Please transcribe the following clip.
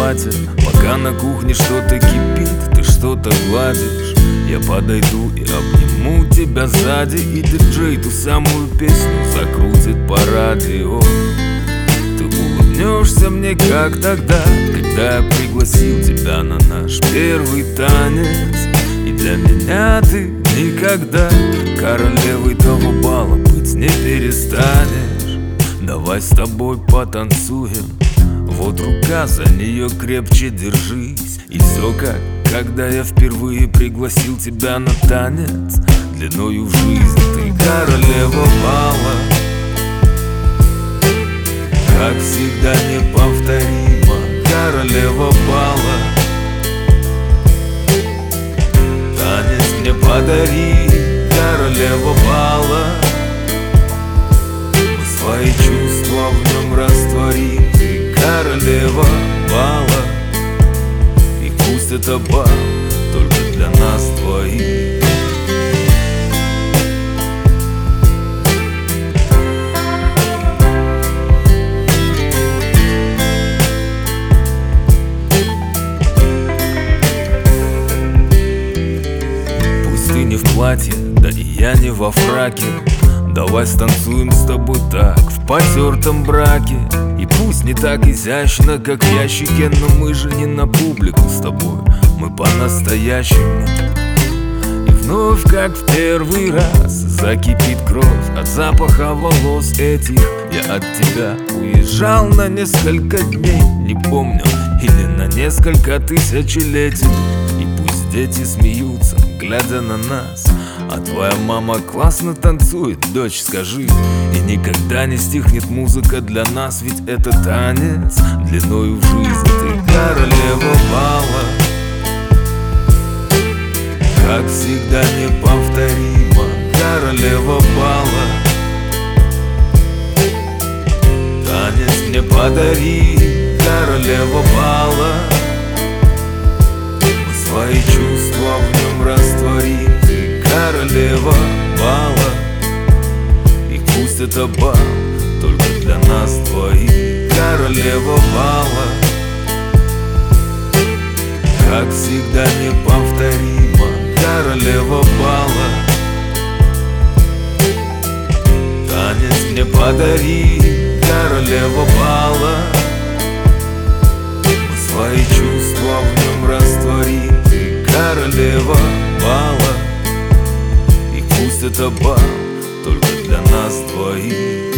платье, пока на кухне что-то кипит, ты что-то гладишь. Я подойду и обниму тебя сзади, и диджей ту самую песню закрутит по радио. Ты улыбнешься мне, как тогда, когда я пригласил тебя на наш первый танец. И для меня ты никогда королевой того бала быть не перестанешь. Давай с тобой потанцуем, вот рука, за нее крепче держись. И все как, когда я впервые пригласил тебя на танец длиною в жизнь. Ты королева бала, как всегда неповторима, королева бала. Танец мне подари, королева бала. Мы свои чувства в нем растворим. Ты королева бала, и пусть это бал только для нас двоих. Ты не в платье, да и я не во фраке. Давай станцуем с тобой так, в потертом браке. И пусть не так изящно, как в ящике, но мы же не на публику с тобой, мы по-настоящему. И вновь, как в первый раз, закипит кровь от запаха волос этих. Я от тебя уезжал на несколько дней, не помню, или на несколько тысячелетий. И пусть дети смеются, глядя на нас, а твоя мама классно танцует, дочь, скажи. И никогда не стихнет музыка для нас, ведь это танец длиною в жизнь. Ты королева бала, как всегда неповторима, королева бала. Танец мне подари, королева бала. Мы свои чувства в нем растворим. Ты королева бала, и пусть это бал только для нас двоих. Королева бала, как всегда неповторима, королева бала. Танец мне подари, королева бала. Мы свои чувства в нем растворим. Ты королева бала, и пусть это бал только для нас двоих.